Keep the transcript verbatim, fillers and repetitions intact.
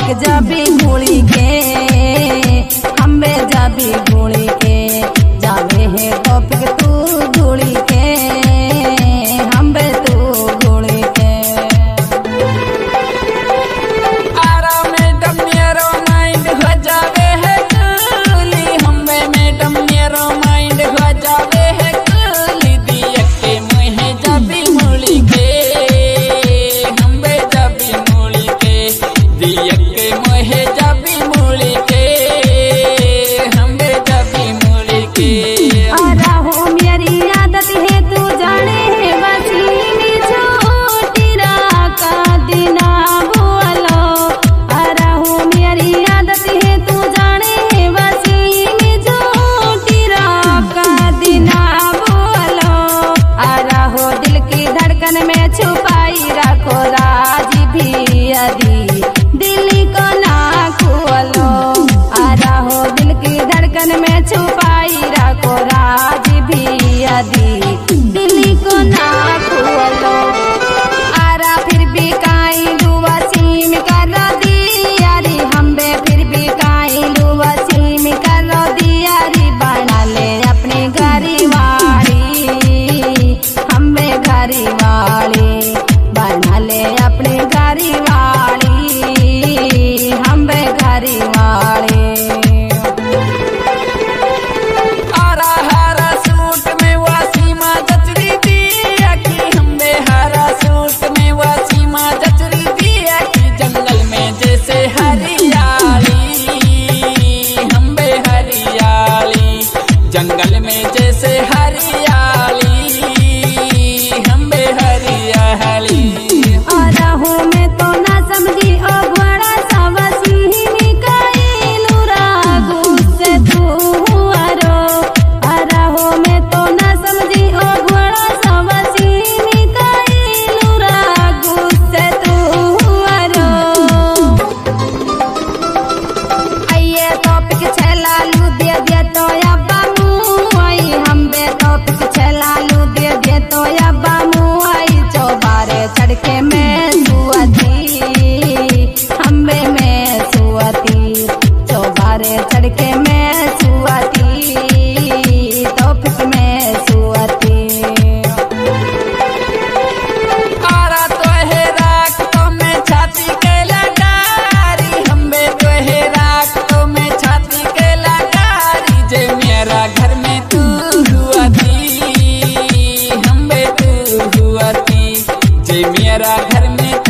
topic जाबी भूली के हम्बे जाबी भूली के जावे है टॉपिक तू भूली के हम्बे तू भूली के आरा मैडम मेरो माइंड हो जावे है कूली हम्बे मैडम मेरो माइंड हो जावे है कूली दिया के मुहे जाबी भूली के हम्बे जाबी भूली के दिया के मुहे जाबी भूली के हम्बे जाबी भूली के आरा हो मेरी आदत है तू जाने है वसीनी छोटी राका दिना बोलो आरा हो मेरी आदत है तू जाने है वसीनी छोटी राका दिना बोलो आरा हो दिल की धड़कन में छुपाई रखो राज भी अदी दिल को ना खोलो आरा हो दिल की धड़कन में छुपाई रखो राज भी अदी दिल को ना खोलो आरा फिर भी काई लुआ सीम कर दियारी हम्बे फिर भी काई लुआ सीम कर दियारी बना ले अपनी घरी वाली हम्बे घरी वाली बना ले अपनी घरी वाली हम्बे घरी वाली आरा हरा सूट में वासीमा जचरी दिया की हम्बे हरा सूट में वासीमा जचरी दिया की जंगल में जैसे हरियाली हम्बे हरियाली जंगल में जैसे हरियाली हम्बे हरियाली आरा हो मैं तो ना समझी ओ बड़ा सा वसीनी कइलू रागू से तू हुआरो आरा हो मैं तो ना समझी ओ बड़ा सा वसीनी कइलू रागू से तू हुआरो आइए टॉपिक छलालू दे दे तो अब्बा मुँह आई हम्बे टॉपिक छलालू दे दे तो अब्बा मुँह आई चौबारे चढ़ के मैं सुअती हम्बे मैं सुअती चौबारे चढ़ के मैं सुअती टॉपिक में सुअती आरा तो है राख तो मैं छाती के लगारी हम्बे तो है राख तो मैं छाती के लगारी जे मेरा घर में तू हुआ थी हम्बे तू हुआ थी जे मेरा घर में